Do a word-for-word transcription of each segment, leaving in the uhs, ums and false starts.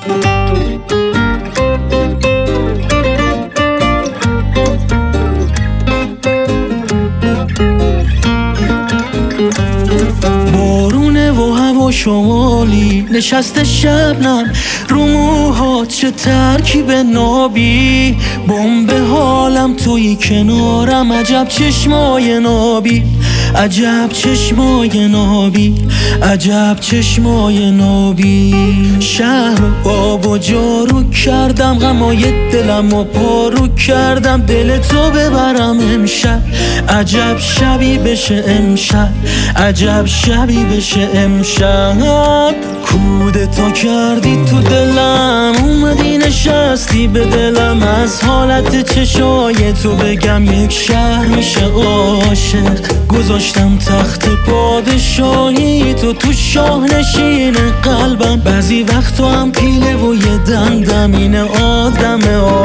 بارونه و هوا شمالی نشسته شبنم رو موهات، چه ترکیب نابی. بمب حالم توی کنارم، عجب چشمای نابی، عجب چشمای نابی، عجب چشمای نابی. شهر و آب و جارو کردم، غمای دلم و پارو کردم، دل تو ببرم امشب. عجب شبی بشه امشب، عجب شبی بشه امشب. کودتا کردی تو دلم، اومدی نشستی به دلم، از حالت چشای تو بگم یک شهر میشه عاشق. گذاشتم تخت پادشاهی تو تو شاه نشین قلبم، بعضی وقت تو هم پیله و یه دمدمین آدم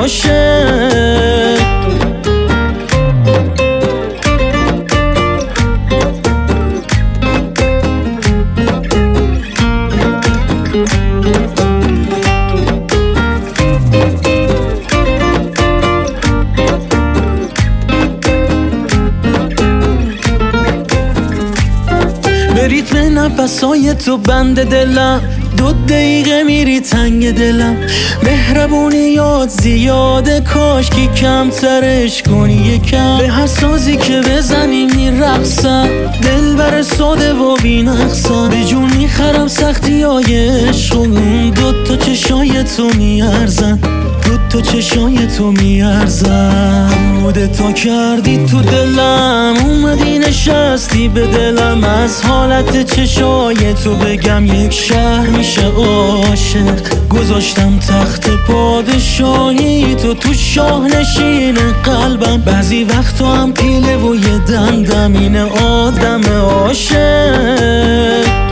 عاشق. به ریتم نفسای تو بند دلم، دو دقیقه میری تنگ دلم. مهربونیات زیاده، کاش کی کمترش کنی یکم. به حسازی که بزنی میرقصم، دل بر ساده و بی نقصم. به جون میخرم سختی های عشق، اون دو تا چشای تو میارزن، دو تا چشای تو میارزن. کودتا کردی تو دلم، اومدی نشستی به دلم، از حالت چشای تو بگم یک شهر میشه عاشق. گذاشتم تخت پادشاهی تو تو شاه نشین قلبم، بعضی وقت تو هم پیله و یه دمدمین آدم عاشق.